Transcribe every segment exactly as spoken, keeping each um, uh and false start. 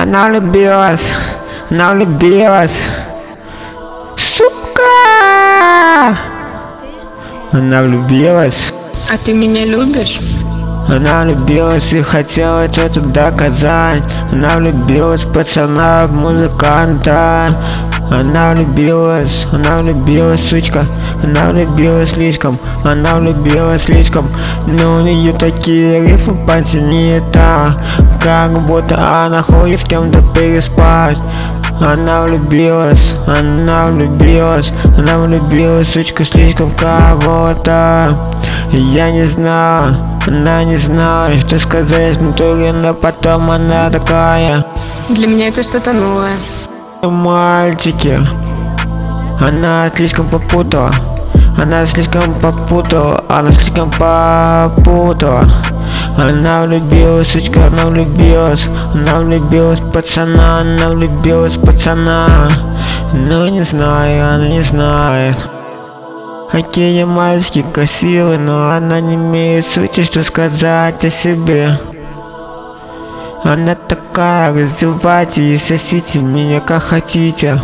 Она влюбилась, она влюбилась, сука! Она влюбилась. А ты меня любишь? Она влюбилась и хотела что-то доказать. Она влюбилась в пацана, в музыканта. Она влюбилась, она влюбилась, сучка. Она влюбилась слишком, она влюбилась слишком. Но у нее такие рифы пацанита, как будто она ходит в кем-то переспать. Она влюбилась, она влюбилась, она влюбилась, сучка, слишком в кого-то. Я не знала, она не знала, что сказать в натуре, но потом она такая. Для меня это что-то новое. Мальчики, она слишком попутала, она слишком попутала, она слишком попутала. Она влюбилась, сучка, она влюбилась, она влюбилась в пацана, она влюбилась в пацана. Но не знаю, она не знает. Какие мальчики красивые, но она не имеет сути, что сказать о себе. Она такая, раздевайте и сосите меня как хотите.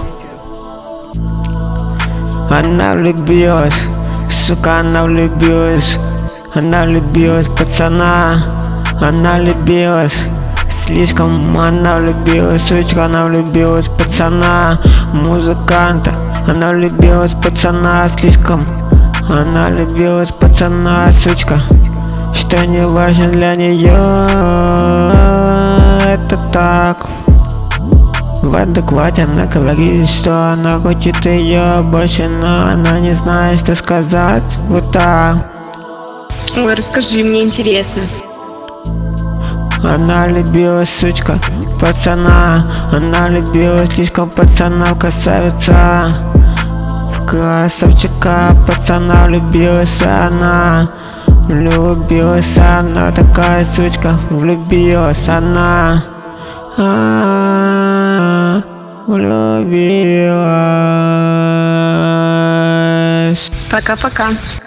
Она влюбилась, сука, она влюбилась. Она влюбилась в пацана, она влюбилась слишком, она влюбилась, сучка, она влюбилась в пацана, музыканта. Она влюбилась в пацана слишком, она влюбилась в пацана, сучка, что не важно для нее. Это так. В адеквате она говорит, что она хочет ее больше, но она не знает, что сказать. Вот так. Ой, расскажи, мне интересно. Она любила, сучка, пацана. Она любила слишком пацана, красавица. В красавчика пацана влюбилась она. Влюбилась она, такая сучка. Влюбилась она. А-а-а, влюбилась. Пока-пока.